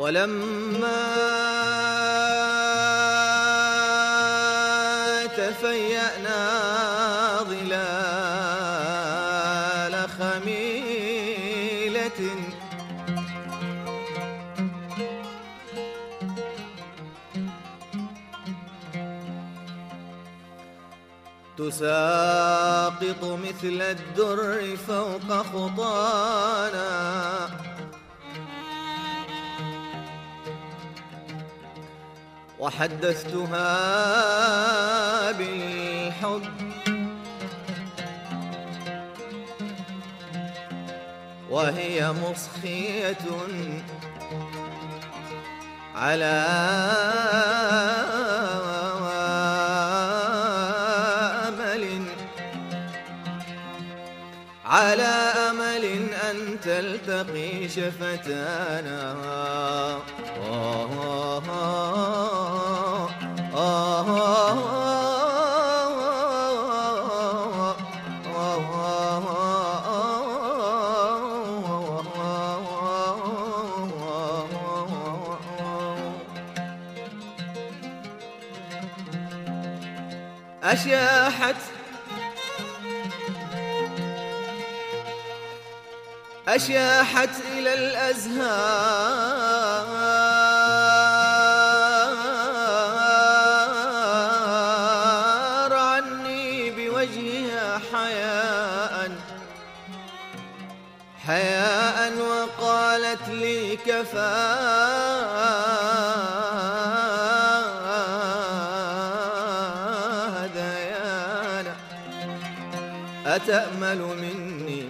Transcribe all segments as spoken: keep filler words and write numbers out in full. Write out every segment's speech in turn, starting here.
ولما تفيأنا ظلال خميلة تساقط مثل الدر فوق خطانا، وحدثتها بالحب وهي مصخية على أمل على أمل أن تلتقي شفتانا. أشاحت أشاحت إلى الأزهار عني بوجهها حياء حياء وقالت لي كفى هذيانا. أتأمل مني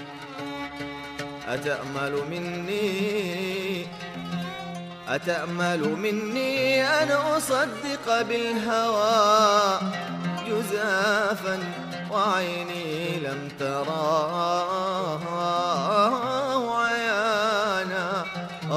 أتأمل مني أتأمل مني أن أصدق بالهوى جزافا وعيني لم تراه عيانا.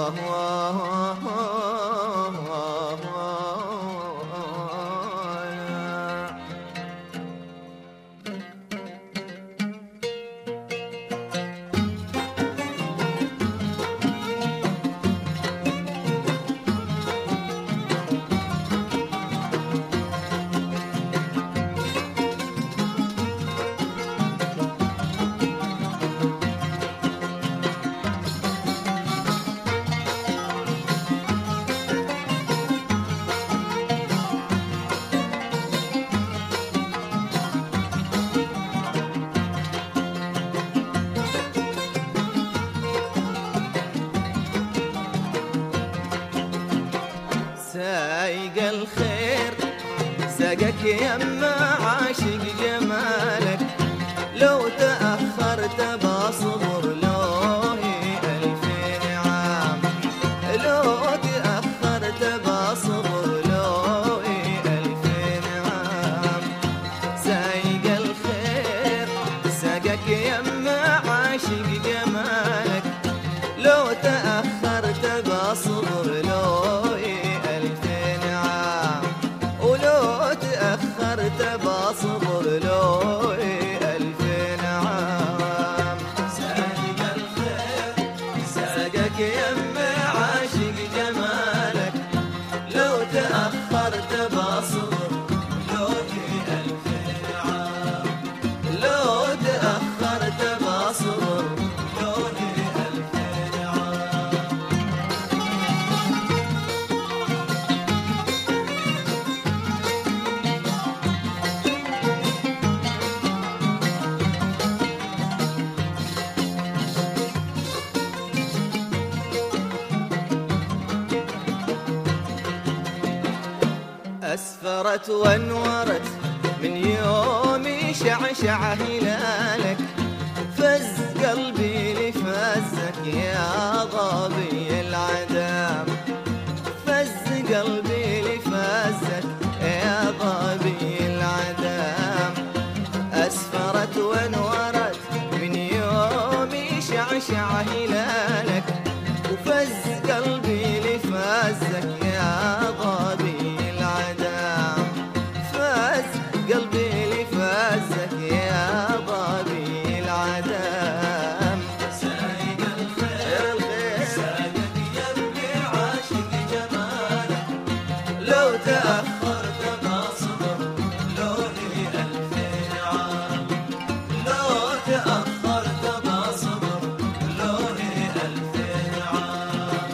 سايق الخير ساقك يما عاشق جمالك، لو تأخرت بصبر له ألفين عام، لو تأخرت بصبر له ألفين عام. سايق الخير ساقك يما عاشق جمالك، لو تأخرت بصبر له بصبر له ألفين عام. ساقك الخير ساقك يمي عاشق جمالك، لو تأخرت بصبر له ألفين عام، لو تأخرت بصبر له ألفين عام. أسفرت وانورت من يومي شعشع هلالك، فز قلبي لفزك يا ضبي العدام، فز قلبي لفزك يا ضبي العدام. أسفرت وانورت من يومي شعشع هلالك، وفز قلبي لفزك يا ضبي العدام، فاز قلبي لفازك يا ضبي العدام. سايق الخير ساقك يمي تأخرت بصبر لو لي ألفين عام، لو تأخرت بصبر لو لي ألفين عام.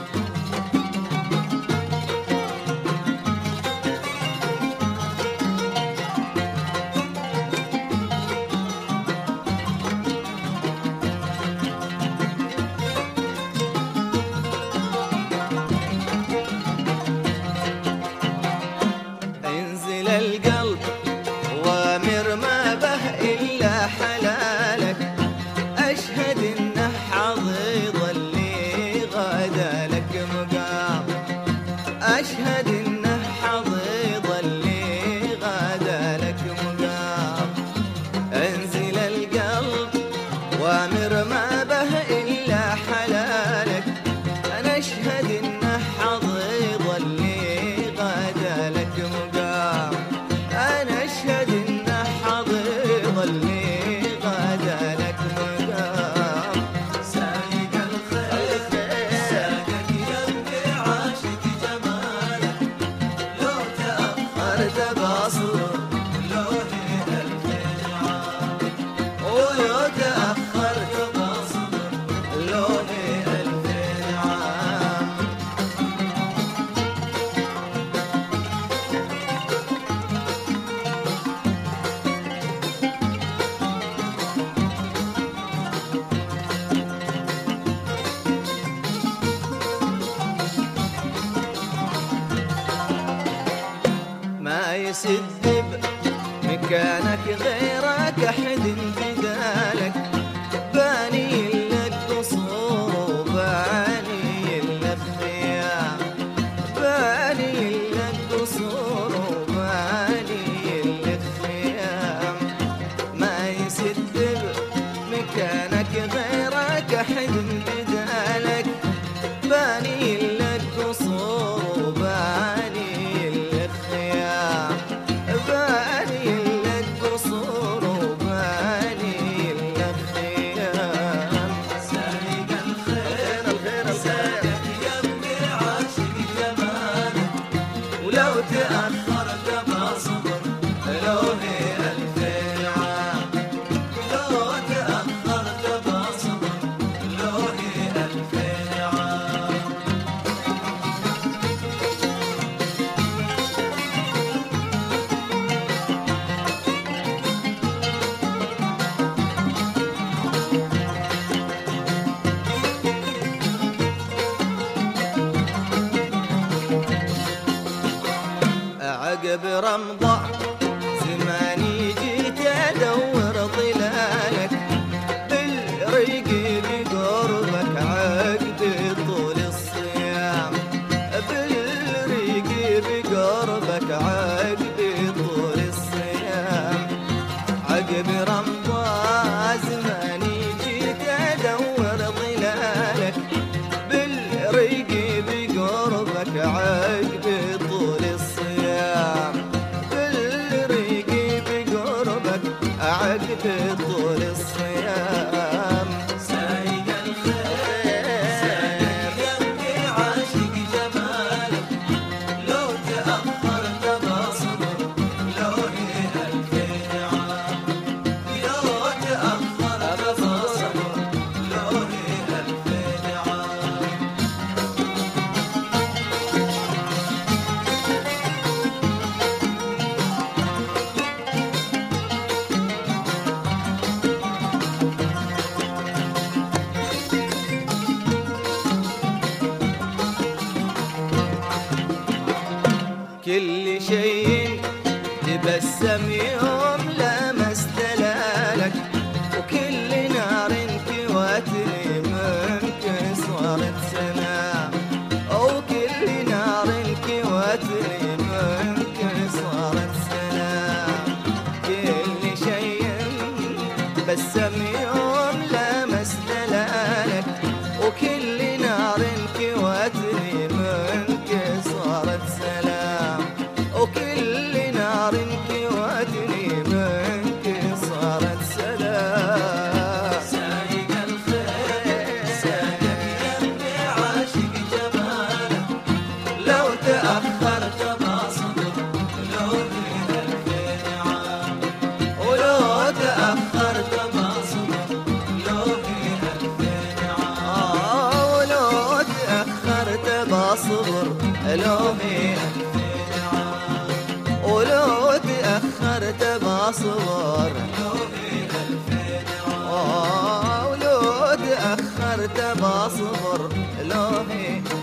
انزل القلب وامر ما به إلا حلالك، أشهد إنه حظيظ اللي غدا لك مقام، أشهد إنه حظيظ اللي غدا لك مقام. انزل القلب وامر ما به إلا حلالك، أنا أشهد إنه حظيظ اللي غدا لك مقام، أنا أشهد إنه حظيظ اللي غدا لك مقام. سايق الخير ساقك يمي عاشق جمالك، لو تأخرت بصبر لو لي ألفين عام، ولو تأخرت بصبر لو لي ألفين عام. ما يسد بمكانك غيرك أحد بدالك، باني لك قصور وباني لك خيام، باني لك قصور وباني لك خيام. ما يسد بمكانك غيرك أحد بدالك، باني لك قصور وباني لك خيام، باني لك قصور وباني لك خيام. سايق الخير الخير ساقك يمي عاشق جمالك، ولو تأخرت بصبر لو لي ألفين عام، لو تأخرت بصبر لو لي ألفين عام. عقب رمضان زماني جيت ادور ظلالك، بالريق بقربك عقد طول الصيام، بالريق بقربك عقد طول الصيام. عقب رمضان زماني جيت ادور ظلالك، بالريق بقربك عقد طول الصيام، بالريق بقربك عقد طول الصيام. سايق الخير ساقك يمي عاشق جمالك، لو تأخرت بصبر لو لي ألفين عام، لو تأخرت بصبر لو لي ألفين عام. كل شيء تبسم يوم لمس دلالك، وكل نار كواتني منك صارت سنام، أو كل نار كواتني منك صارت سنام. كل شيء تبسم يوم لمس دلالك، وكل نار كواتني منك صارت سلام، وكل نار كواتني منك لو هي ولو تأخرت بصبر ولو تأخرت بصبر لو هي